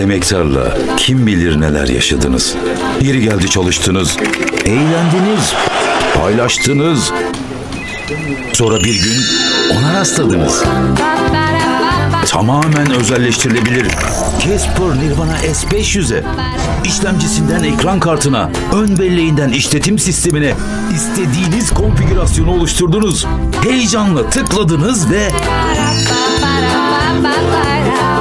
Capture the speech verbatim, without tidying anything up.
emektarla kim bilir neler yaşadınız. Yeri geldi çalıştınız, eğlendiniz, paylaştınız. Sonra bir gün ona rastladınız. Tamamen özelleştirilebilir Casper Nirvana S beş yüze, işlemcisinden ekran kartına, ön belleğinden işletim sistemine istediğiniz konfigürasyonu oluşturdunuz. Heyecanla tıkladınız ve